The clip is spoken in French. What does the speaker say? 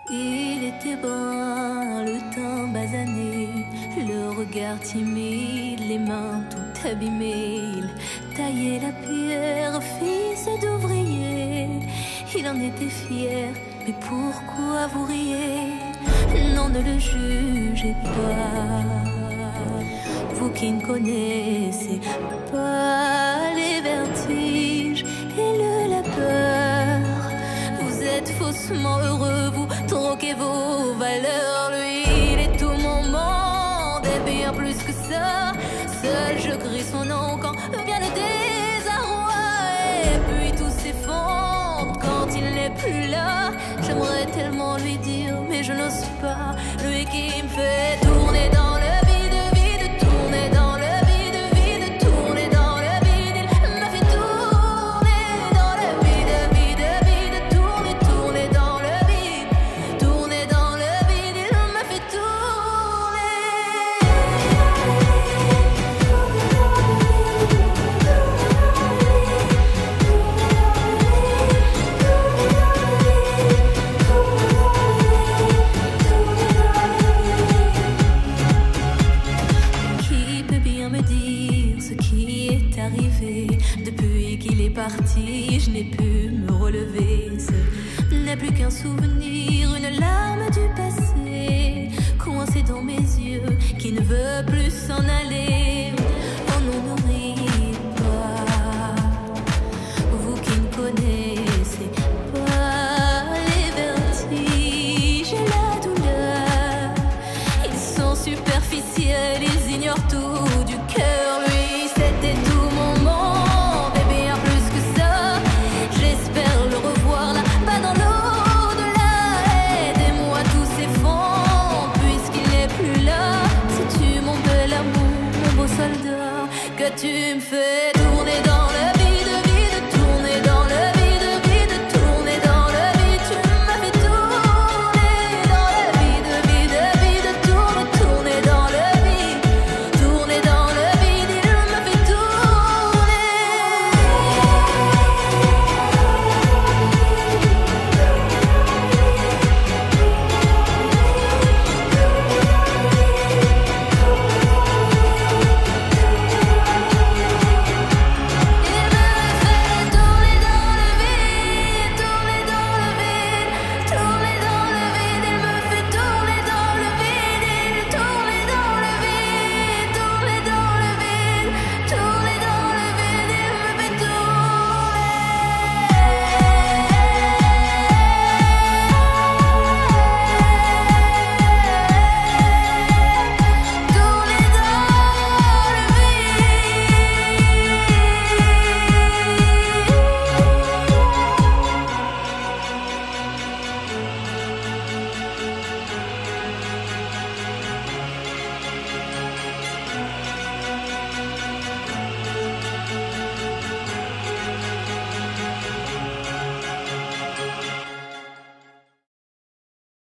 Il était brun, le teint basané, le regard timide, les mains tout abîmées. Il taillait la pierre, fils d'ouvrier. Il en était fier, mais pourquoi vous riez? Non, ne le jugez pas, vous qui ne connaissez pas les vertiges et le labeur. Vous êtes faussement heureux, vous troquez vos valeurs. Lui, il est tout mon monde et bien plus que ça. Seul je crie son nom quand vient le désarroi. Et puis tout s'effondre quand il n'est plus là. J'aimerais tellement lui dire, mais je n'ose pas. Lui qui me fait tourner dans le vide, vide, tourner dans le vide, vide, tourner dans le vide. Il m'a fait tourner dans le vide, vide, vide, tourner, tourner dans le vide, tourner dans le vide. Il m'a fait depuis qu'il est parti, je n'ai pu me relever. Ce n'est plus qu'un souvenir, une larme du passé, coincée dans mes yeux, qui ne veut plus s'en aller.